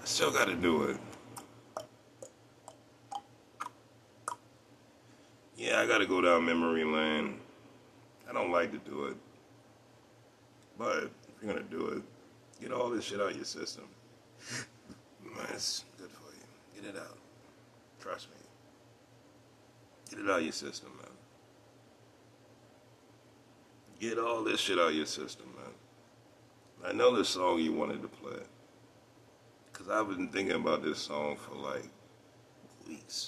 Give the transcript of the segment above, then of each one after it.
I still got to do it. Yeah, I got to go down memory lane. I don't like to do it. But if you're going to do it, get all this shit out of your system. It's good for you. Get it out. Trust me. Get it out of your system, man. Get all this shit out of your system, man. I know this song you wanted to play. Because I've been thinking about this song for like weeks.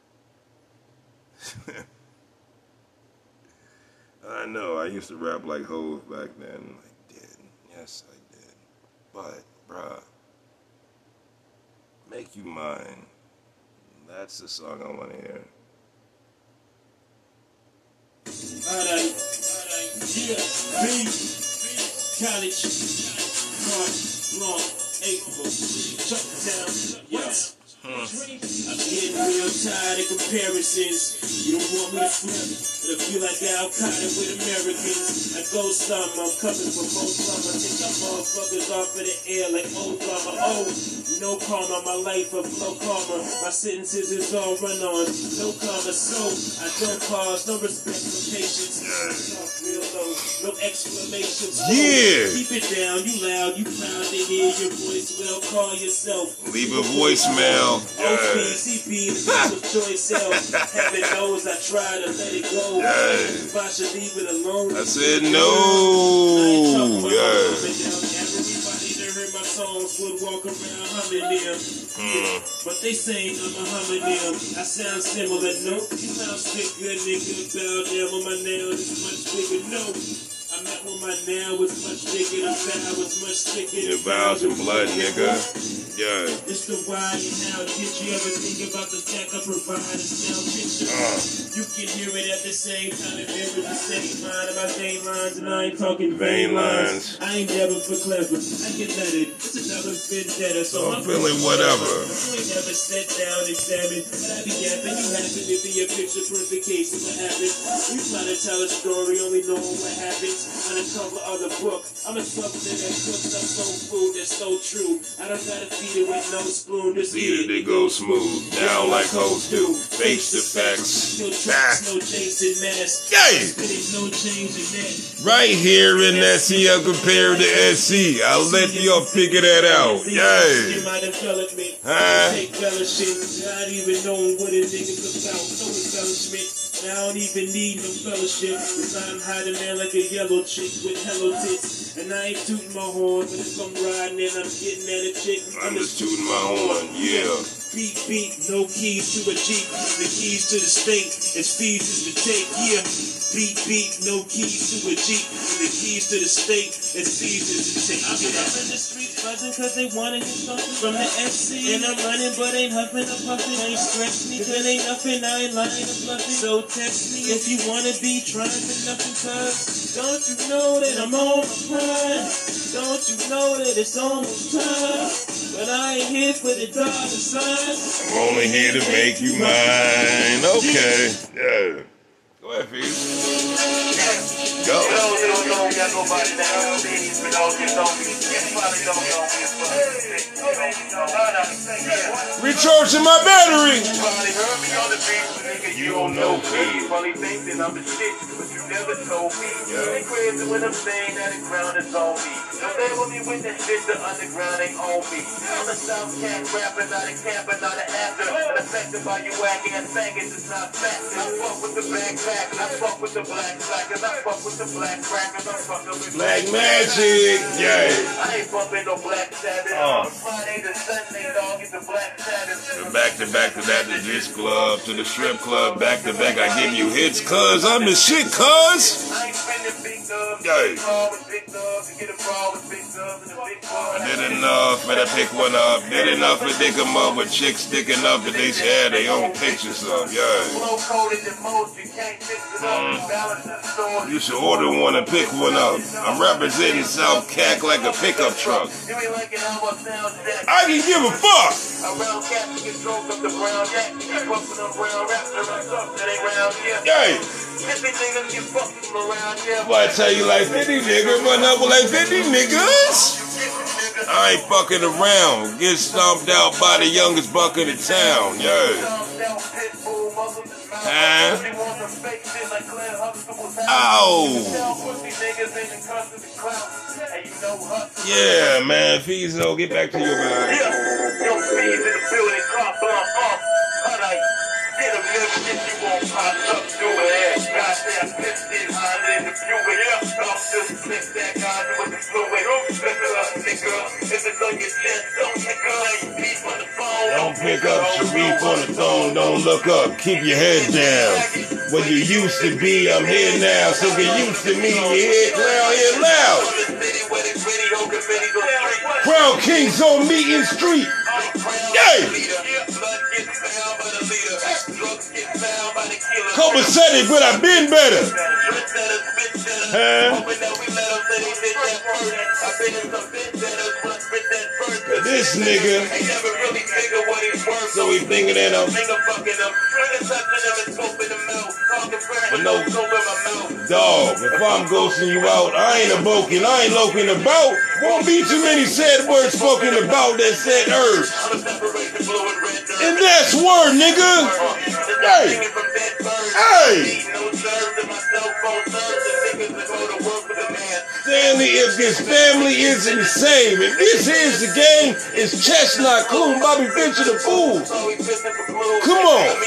I know, I used to rap like Hov back then. I did. Yes, I did. But, bruh, Make You Mine. That's the song I want to hear. Alright. Yeah. B. College. March. Long. April. Shut down. Yeah. I'm getting real tired of comparisons. You don't want me to flip, but I feel like Al-Qaeda with Americans. I go slum, I'm coming from Osama. Take y'all motherfuckers off of the air like Obama. Oh, no karma, my life of low karma. My sentences is all run on, no karma. So I don't pause, no respect for patience. Talk real low, no exclamations. Yeah. Keep it down, you loud, you proud to hear your voice. Well, call yourself. Leave a voicemail. OPCP, the people's choice self. Heaven knows I try to let it go. If I should leave it alone. I said no. Everybody that heard my songs would walk around humming them. But they saying I'm a humming them. I sound similar, no. You sound sick, good nigga. Bow down on my nails, it's much bigger, no. I met with my nail was much bigger, the vow was much thicker. Your vows and blood, nigga. Yeah. It's the why and how did you ever think about the tech I provide a sound picture? You can hear it at the same time and mirror the same line of my vein lines, and I ain't talking vein lines. I ain't never for clever. I get lettered. It's another vendetta, so I'm feeling whatever. You ain't never sat down, examined. I be yapping. You happen to be a picture perfect case of what happened. We try to tell a story, only knowing what happens on the cover of the book. I'm a substance that cooks up soul food that's so true. I don't gotta feed it with no spoon. Just eat it, it goes smooth. Down like hoes do. Face the facts. No tracks, no chasing mask. Yay! No change in that. Right here in SC, I compare to SC. I'll let y'all figure that out. Yay! Take fellowship. Not even knowing what a nigga's about. No embellishment. I don't even need no fellowship. Cause I'm hiding there like a yellow chick with hello tits. And I ain't tooting my horn, but if I'm riding and I'm getting at a chick, I'm just tooting my horn, yeah. Beat, beat, no keys to a Jeep. The keys to the state, it's fees is to take, yeah. Beat, beat, no keys to a Jeep. The keys to the state, it's fees is to take. I get up in the streets buzzing cause they wanna get something from the FC. And I'm running but ain't huffing or puffing. Ain't stress me cause it ain't nothing, I ain't lying or bluffing. So text me if you wanna be trying for nothing cause don't you know that I'm on my prime? Don't you know that it's almost time? But I ain't here for the dollar sign. I'm only here to make you mine. Okay. Yeah. Go ahead, Fees. Go. Recharging my battery. You don't know me. Funny thing that I'm the shit, but you never told me. They crazy when I'm saying that the ground is on me. Don't they with me with that shit, the underground ain't on me. I'm a South Cat rapper, not a camper, not an actor. And affected by you whacking and faggots, it's not facts. I fuck with the backpack, I fuck with the black slackers, I fuck with the black crackers, I fuck with Black Magic, yeah. I ain't bumping no Black Sabbath. Friday to Sunday, dog, it's the Black Sabbath. Back to that, to this club, to the strip club, back to back, I give you hits, cuz I'm the shit, cuz. I ain't spending big dubs, Yay. big dubs, and get a brawl with big dubs and a big bar. I did enough, better pick one up. Did enough to dick 'em up with chicks sticking up that they share their own pictures of, yeah. Flow coated than most, you can't fix it up. Balance the store. You should order one and pick one up. I'm representing South Cac like a pickup truck. You ain't liking how I sound, Jack. I can give a fuck. Around cats, you get drunk up the brown jack. You keep bumping them brown raps, they're up, that ain't round here. Yay. 50 niggas get fucked from around here. Boy, I tell you like 50 niggas, run up with like 50 niggas. I ain't fucking around. Get stomped out by the youngest buck in the town. Yeah. Huh? Ow. Yeah, man. Fizo, get back to your mind. Get a little if you won't pop up, do it. God damn, pissed in hot in the fluid. Don't just flip that guy with the fluid. Flip it up, nigga. If it's on your chest, don't pick up. Beef on the phone. Don't pick up Sharif on the phone. Don't look up. Keep your head down. What you used to be, I'm here now. So get used to me. You hear loud, hear loud. Crown Kings on Meeting Street. Yeah. Copacetic, but I've been better. Huh? This nigga, so he thinking that I'm but no, dog, if I'm ghosting you out, I ain't a-boking, I ain't loking about. Won't be too many sad words spoken about that said earth. And that's word, nigga. Hey. Hey. Stanley, if this family isn't the same, if this is the game, it's Chestnut, Coon, Bobby Finch, the fool. Come on.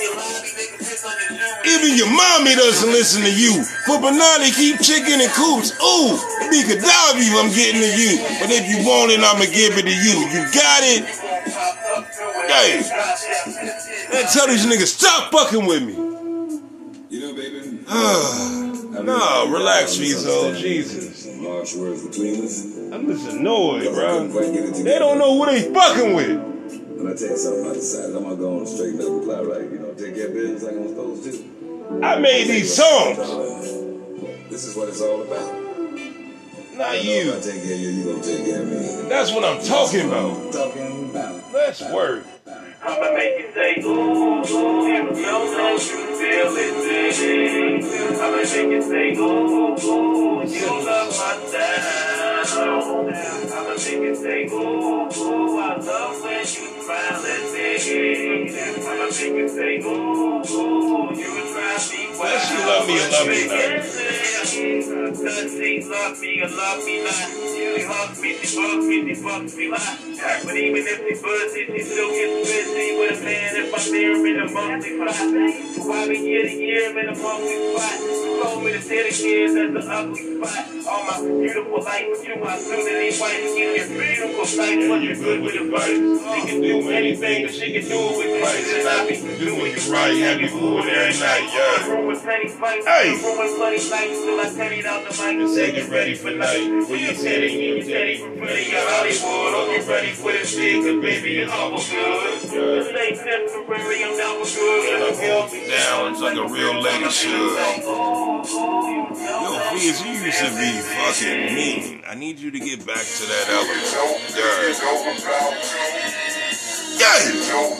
Even your mommy doesn't listen to you. For Banana, keep chicken and coops. Ooh, it'd be Gaddafi if I'm getting to you. But if you want it, I'ma give it to you. You got it? Hey. Man, tell these niggas, stop fucking with me. You know, baby. No, relax, Fizo. Jesus. Harsh words between us. I'm just annoyed, bro. They don't know who they fucking with. When I tell you something, I decided I'm gonna go on and straighten up and fly right. You know, take care of business like I'm supposed to. I made these songs. This is what it's all about. Not you. If I take care of you, you gonna take care of me. That's what I'm talking about. Let's work. I'ma make you say, ooh, ooh, you don't know you feel it, baby. I'ma make you say, ooh, ooh, you love my sound. I'ma make you say, ooh, ooh, I love when you smile at me. I'ma make you say, ooh, ooh, you drive me wild. Unless you love me or love me not. Does she love me or love me not? She hugs me, she bugs me, she fucks me lot. But even if she buzzes, she still gets busy with a man if I'm there in a monthly spot. So why be year to year in a monthly spot? You told me to say it again, that's an ugly spot. All my beautiful life, you my soon-to-be wife. You get beautiful sight, but you're good with advice. She can do anything, but she can do it with Christ. And I be doing you right, happy food every night, yeah. Hey! Till I teddied out the mic and say get ready for night. When you teddy, you teddy from pretty Hollywood. Hope you ready for this shit, cause baby, it's all good. Stay temporary, I'm down for good. And I hold me down like a real lady should. Yo, Fizz, you used to be fucking mean. I need you to get back to that element. Yeah.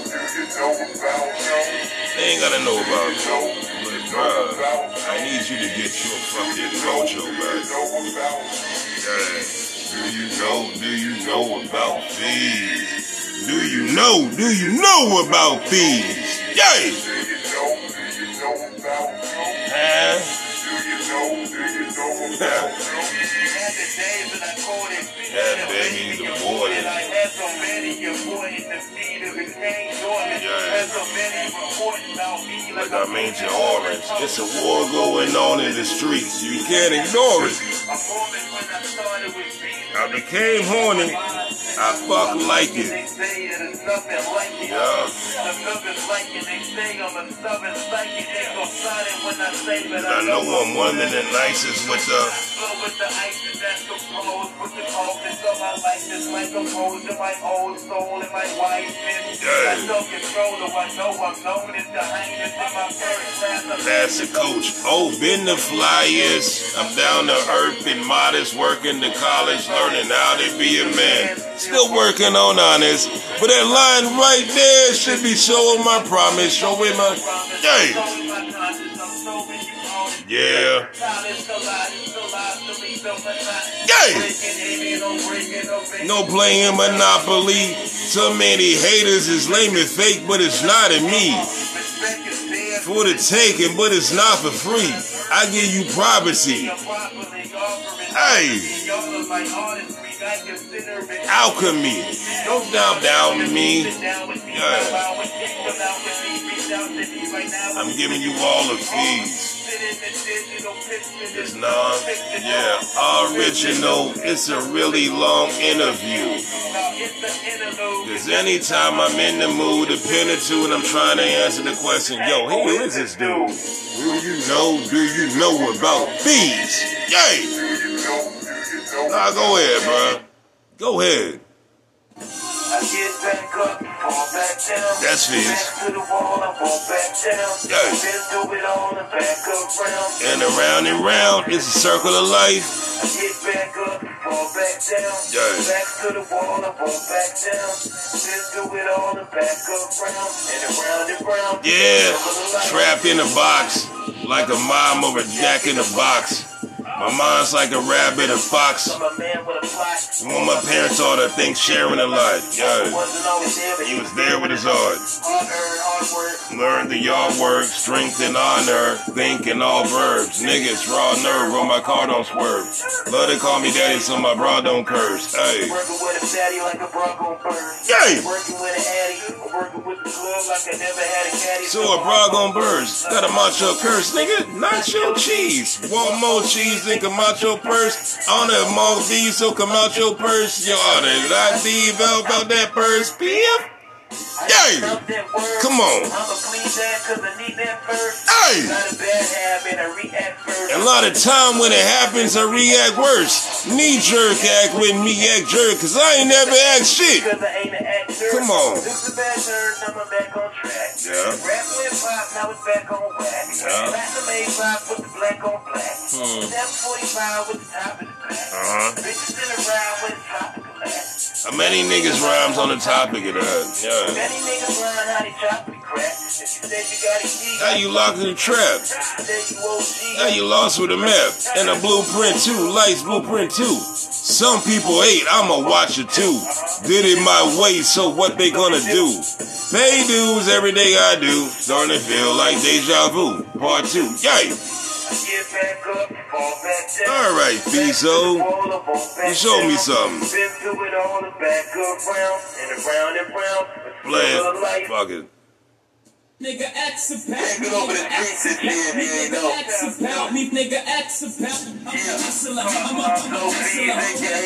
They ain't gotta know about it. But, bruh, I need you to get your fucking mojo back. Yeah. Do you know about Fizz? Do you know about Fizz? Yeah. Yeah, baby, the boy. Like I mentioned, Orange. It's a war going on in the streets. You can't ignore it. I became horny. I fuck like it. Yeah. I know I'm one of the nicest with the. That's the coach. Oh, been the flyest. I'm down to earth and modest, working to college, learning how to be a man. Still working on honest, but that line right there should be showing my promise, showing my yeah. No playing Monopoly. So many haters is lame and fake, but it's not in me. For the taking, but it's not for free. I give you privacy. Hey. Alchemy. Don't down me. Yeah. I'm giving you all the fees. It's original. It's a really long interview. Cause anytime I'm in the mood, depending to and I'm trying to answer the question, yo, who is this dude? Do you know about bees? Yay! Nah, go ahead, bro. Go ahead. That's Fizz. Yeah. And around, it's a circle of life. Yeah. Yeah. Trapped in a box, like a mom or a jack in a box. My mind's like a rabbit, a fox. When my parents taught her things sharing a lot. Yeah. He was there with his heart. Learn the yard work, strength and honor. Thinking all verbs. Niggas, raw nerve, on my car don't swerve. Love to call me daddy so my bra don't curse. Hey. Yay! So a bra gon' burst. Got a macho curse, nigga. Nacho cheese. Want more cheese than Camacho purse. On a Maldives, so come out your purse. Yo, did I leave out about that purse? P.F.? Yay! Come on. Hey! A lot of time when it happens, I react worse. Knee jerk act with me act jerk, cause I ain't never act shit. Come on. Yeah. How many niggas rhymes on the topic of that? Yeah. How you locked in the trap? How you lost with a map? And a blueprint too. Lights blueprint too. Some people hate, I'ma watch it too. Did it my way, so what they gonna do? Pay dues every day I do. Starting to feel like deja vu. Part 2. Yay! Alright, Fizo. You showed me something. Play it. Fuck it. Nigga, ask about me. Nigga, ask about me. Nigga, ask about me. I'm a hustler. I'm a hustler.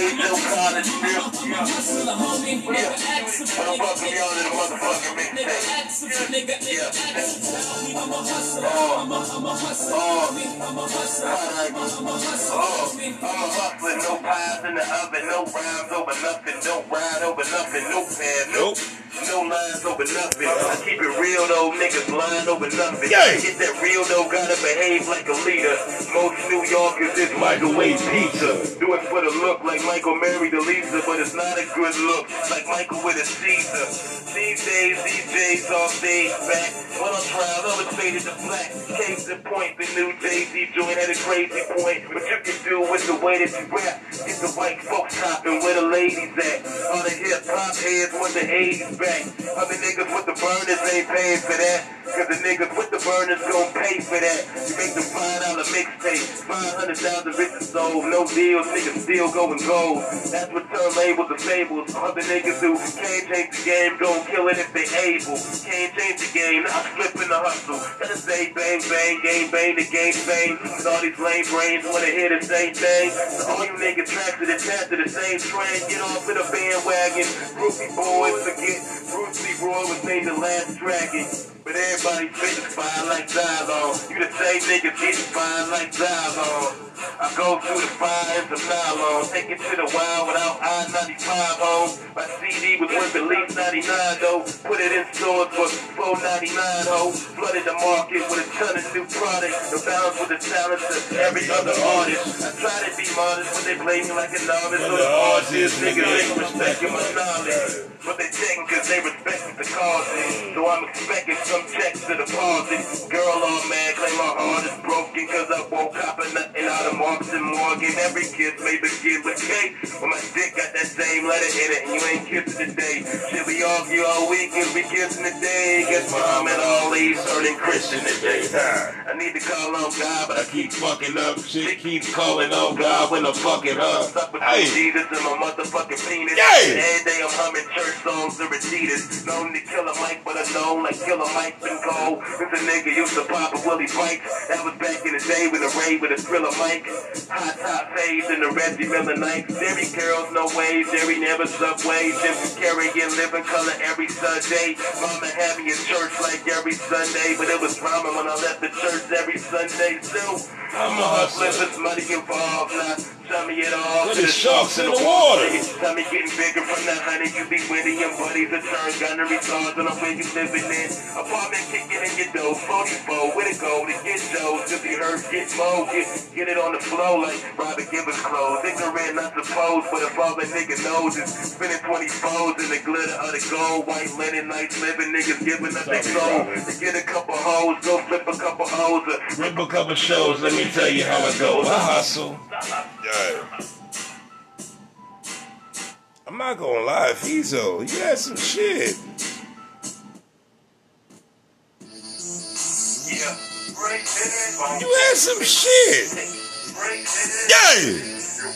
I'm a hustler, homie. Nigga, ask about me. Nigga, ask about me. Nigga, ask about me. I'm a hustler. I'm a hustler, homie. I'm a hustler. I'm a hustler, homie. I'm a hustler. No pies in the oven. No rhymes over nothing. Don't ride over nothing. No pad. Nope. No lines over nothing. I keep it real though. Niggas lying over nothing. Yeah. Get that real though, gotta behave like a leader. Most New Yorkers is microwave pizza. Do it for the look like Michael married to Lisa, but it's not a good look like Michael with a Caesar. These days, all stage back. When on trial, elevated to black. Case in point, the new Jay-Z joint had a crazy point. What you can do with the way that you rap. Get the white folks hopping where the ladies at. All the hip-hop heads when the 80s back. Other niggas with the burners ain't paying for that. Cause the niggas with the burners gon' pay for that. You make them $5 mixtape, 500,000 bitches sold. No deals, niggas still going gold. That's what turn labels to fables. Other niggas who can't change the game gon' kill it if they able. Can't change the game, not flipping the hustle. Gotta say bang bang, game bang, the game bang. Cause all these lame brains wanna hear the same thing. So all you niggas track to the tap to the same train. Get off of the bandwagon. Groupie boys forget Bruce Lee Roy was named the last dragon. But everybody fitting fine like Zylon. You the same nigga getting fine like Zylon. I go through the fire and some nylon. Take it to the wild without I-95 home. My CD was worth at least 99 though. Put it in stores for $4.99 ho. Flooded the market with a ton of new products. The balance with the talents of every other artist. I try to be modest, but they play me like a novice. So the artists, niggas ain't respecting my knowledge. But they taking cause they respected the causes. So I'm expecting some checks to deposit. Girl all mad, claim my heart is broken cause I woke up and nothing out of March. Marks and Morgan. Every kiss may begin with K. When my dick got that same letter in it, and you ain't kissing today. Shit, we argue all week and we kissing today. Guess Muhammad Ali turning Christian today. I need to call on God, but I keep fucking up. Shit keeps calling on God when I'm fucking up. Stuck with Jesus and my motherfucking penis. Every day I'm humming church songs to Adidas. Known to kill a mic, but I know like Killer Mike's been cold. Since a nigga used to pop a Willie Bikes. That was back in the day with a raid with a Thriller mic. Hot top fades and the Reggie Miller nights. Dairy girls, no waves. Dairy never subways. Jim carrying living color every Sunday. Mama had me in church like every Sunday. But it was drama when I left the church every Sunday. Still, I'm a hustler. There's money involved. Not tummy it all. Look at the sharks in the water. Tummy getting bigger from the honey. You be winning your buddies. A turn gunnery stars on the way you living in. Apartment kicking in your dough. 44 with a goal to get shows. If you heard, get low. Get it on the flow like Robert Gibbons clothes. Ignorant, not supposed, but if all the nigga knows is spinning 24s in the glitter of the gold. White linen, nice living niggas giving up their soul. To get a couple hoes, go flip a couple hoes. Rip a couple shows, let me tell you how it goes. I hustle. Yeah. I'm not gonna lie, Fizo, you had some shit. Yeah. You had some shit. Yeah.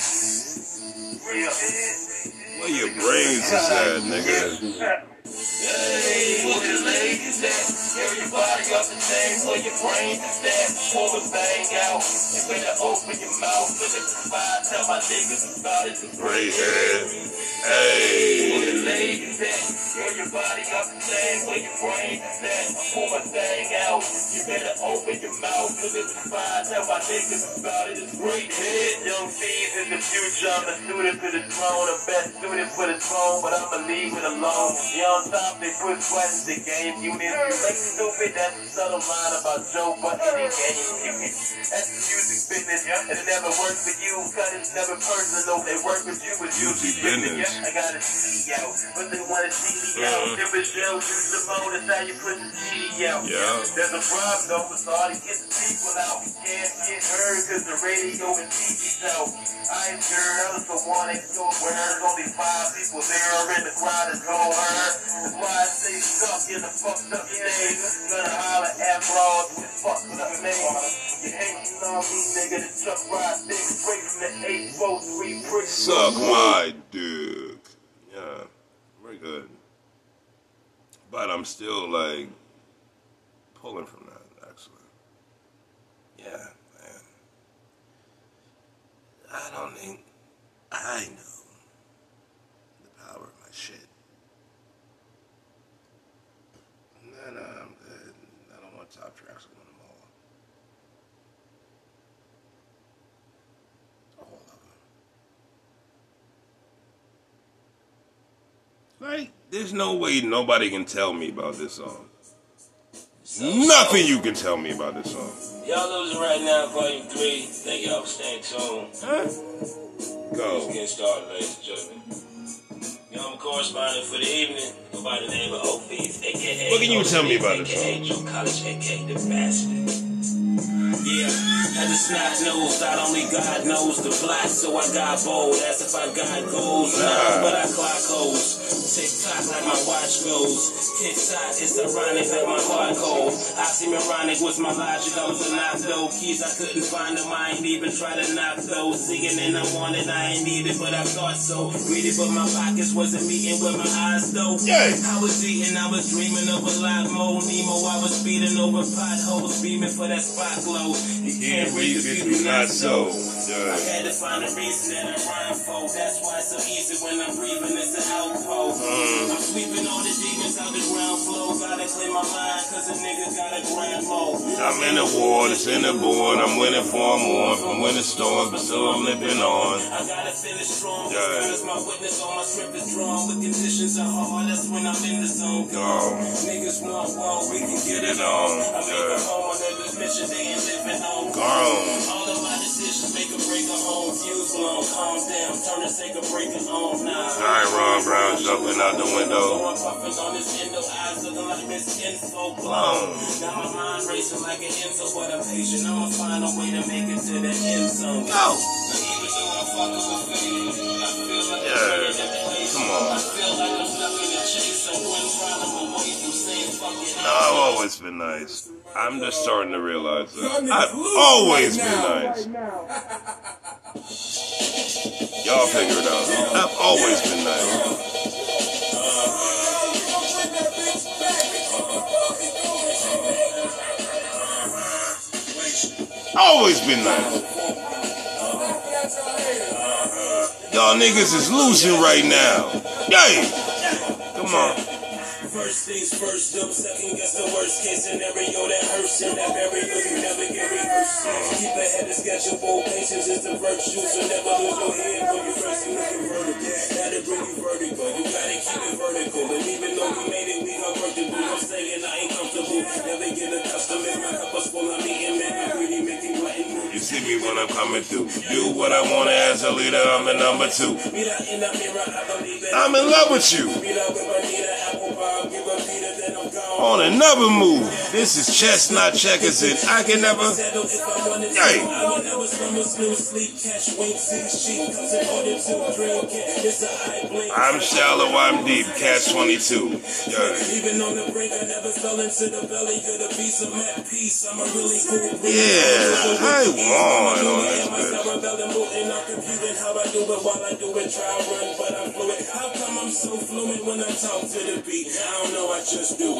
Where your brains is at, nigga? Hey, where the ladies at? Everybody up the same where your brains is at. Pull the bang out. You better open your mouth. Look at the fire. Tell my niggas about it. Great head. Hey. Where the ladies at? Everybody up the same where your brains is at. Pull my thing out. You better open your mouth. Look at the fire. Tell my niggas about it. It's great head. Young thieves in the future. I'm the student to the throne. The best student for the throne. But I'ma leave it alone. Young top, they put sweat in the game unit. You like stupid, that's a subtle line about Joe Budden and game unit. That's the music business, and it never works for you, cause it's never personal. They work with you, it's Music business. I got a CD out, but they want to see me out. There was Joe, you Simone, that's how you put the CD out. Yeah. There's a problem though, it's hard to get the people out. Can't get heard, cause the radio and TV's out. I ain't sure, I was the one that go where there's only 5 people there in the crowd is going hurt. That's why I stay stuck in the fucked up stage. Gonna holler at broads with fucked up names. You hating on me, nigga, the truck ride thing straight from the 843 brick. Suck my dick. Yeah, very good. But I'm still like pulling from that, actually. Yeah, man. I don't think I know the power of my shit. I'm good. I don't want top tracks. I want them all. All of them. Like, there's no way nobody can tell me about this song. Nothing you can tell me about this song. Y'all losing right now, Volume 3. Thank y'all for staying tuned. Huh? Go. Let's get started, ladies and gentlemen. I'm a correspondent for the evening. Go by the name of Ophies, a.k.a. What can you tell me about this a.k.a. Joe College, a.k.a. The Bastard. Yeah, as a snot nose, not only God knows the plot, so I got bold. As if I got goals, but I clock hoes. Tick tock like my watch goes. Tick tock, it's ironic that my heart cold. Oxymoronic was my logic, I was a knock though. Keys I couldn't find them, I ain't even try to knock those. Singing and I wanted, I ain't need it, but I thought so. Read it, but my pockets wasn't meeting with my eyes though. Yeah. I was eating, I was dreaming of a lot more. Nemo, I was speeding over potholes, beaming for that spot glow. You can't breathe if you do not so. I had to find a reason that I rhyme for. That's why it's so easy when I'm breathing, it's an outpost. I'm sweeping all the demons out the ground floor. Gotta clear my mind, cause a nigga got a grand mode. I'm in the war, it's in the board. I'm winning for more. I'm winning storms, but still I'm living on. I gotta finish strong, cause my witness on my script is drawn. With conditions are hard, that's when I'm in the zone. Niggas want war, we can get it on. I'm leaving home on this mission, they ain't living home. All of my decisions Make a break home, fuse long, calm down, turn the sake of breaking on now. Alright, Ron Brown jumping out the window. On his window, eyes looking like Miss Info Blown. Got my mind racing like an Enzo, but I'm patient. I'ma find a way to make it to the end zone. Go! Even though I'm fucking with fame, I feel like Come on. I feel like I'm nothing to chase. I'm one problem away from saying fucking. No, I've always been nice. I'm just starting to realize that. I've always been nice. Y'all figure it out. I've always been nice. Always been nice. Y'all niggas is losing right now. Yay! Come on. First things first, don't second guess the worst case scenario that hurts in that burial you never get rehearsed. Keep ahead of schedule, patience is the virtue, so never lose your head when you first see the vertical. That'll bring you vertigo, you gotta keep it vertical. And even though we made it, we got work to do. I'm saying I ain't comfortable, never get accustomed. If my cup was full, I'm eating, make me greedy, make me glutton. You see me when I'm coming through. Do what I want as a leader, I'm the number 2. I'm in love with you. On another move. This is chestnut checkers and I can never. Yay. I'm shallow, I'm deep. Catch 22. Even on the brink, I never fell into the belly of the beast. I'm at peace. I'm a really cool. Yeah, I won on this bitch. How I do it while I do it, try run, but I'm fluid. How come I'm so fluent when I talk to the beat? I don't know, I just do it.